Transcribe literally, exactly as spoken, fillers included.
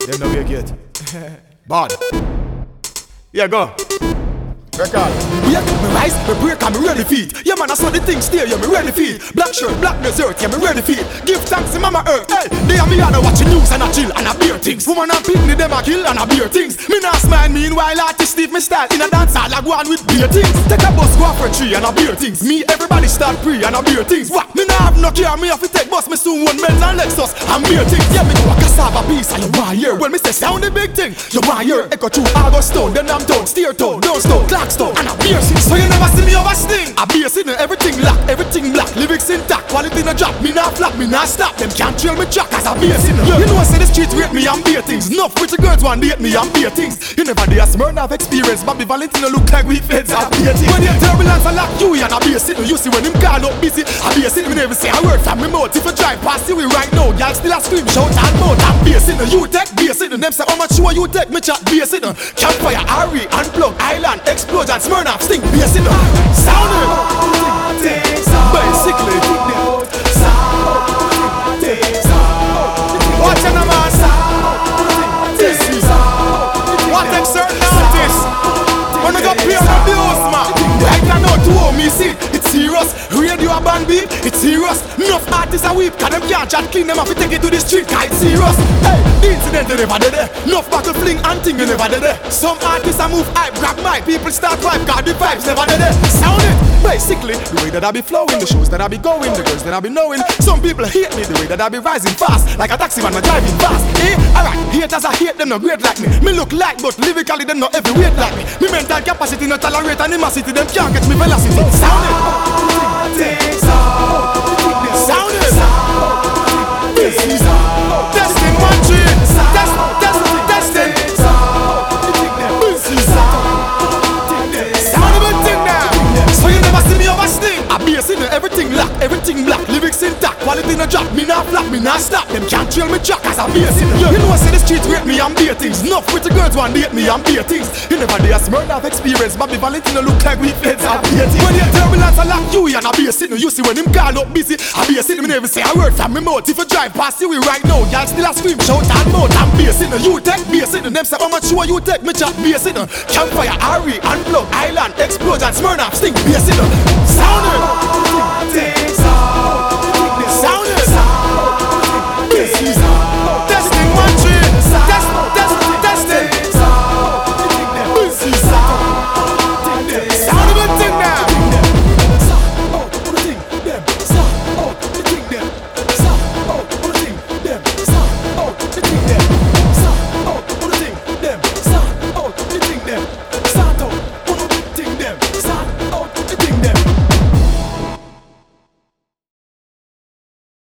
Them no wake yet. Bad. Yeah, go. Record. Yeah, me rise, me break and me ready feet. Yeah man, I saw the thing stay, yeah me ready feet. Black shirt, black desert, yeah me ready feet. Give thanks to mama earth, hey. They and me and I watching news and I chill and I beer things. Woman and picnic them I kill and I beer things. Me not smile meanwhile artist Steve me style in a dance hall I go on with beer things. Take a bus go for a tree and I beer things. Me everybody start pre and I beer things. What? Me not have no care, me have to take bus. Me soon one Benz and Lexus and beer things. Yeah me go a cassava piece and you want hear. Well me say sound the big thing. You want hear? Echo through August town, then I'm town, steer town, down stone, Clarkstone and I beer. So you never see me over sting. I be a sinner, everything black, everything black. Lyrics intact, quality no drop. Me not flap, me not stop. Them can't trail me jack as I be a sinner. You know I say the street rate me and beer things. Enough pretty girls want date me and beer things. You never did a Smirnoff experience. Bobby Valentino look like we feds are beer things. When you turbulence I lock you and I be a sinner. You see when him call up busy, I be a sinner. Me never say a word from me mouth. If you drive past you right now, y'all still a scream, shout and mouth. I be a sinner. You take be a sinner. Them say how much sure you take me chat be a sinner. Campfire, Ari, Unplug, Island, Explosion, Smirnoff, Sting, be a sinner. Sound it. Basically, watch it, man. This is what them certain artists. When I got pay on abuse, man. I cannot do me see. It's serious. Radio a band beat. It's serious. Enough artists are weep. Cause them can't chat clean them off. We take it to the street. Cause it's serious. Hey, the incident they never did it. Enough battle fling and thing they never did it. Some artists are move hype, grab mic. People start vibe. Cause the vibes never did it. Sound it. Basically, the way that I be flowing, the shows that I be going, the girls that I be knowing. Some people hate me the way that I be rising fast, like a taxi man, me driving fast. Eh? Alright, haters I hate them, no great like me. Me look like, but lyrically them not every weight like me. Me mental capacity no tolerate animosity, them can't catch me velocity. Sound it. Sound it. This is testing one tree. Test, test, testing. This is sound of a thing now. So you never see me over sting. I be a sinner, everything black, everything black. Lyrics intact, quality no drop. Me not flap, me not stop. Them can't trail me jack as I be a sinner. You know I say the street rate me and beer things. Enough pretty girls want date me and beer things. You never did a Smirnoff experience. Bobby Valentino look like we feds are beer things. When you turbulence I lock you and I be a sinner. You see when him call up busy, I be a sinner. Me never say a word from me mouth. If you drive past you right now, y'all still a scream, shout and mouth. I'm be a sinner. You take be a sinner. Them say how much sure you take me chat be a sinner. Campfire, Ari, Unplug, Island, Explosion, Smirnoff, Sting, be a sinner. Sound it. Sound it. This is testing one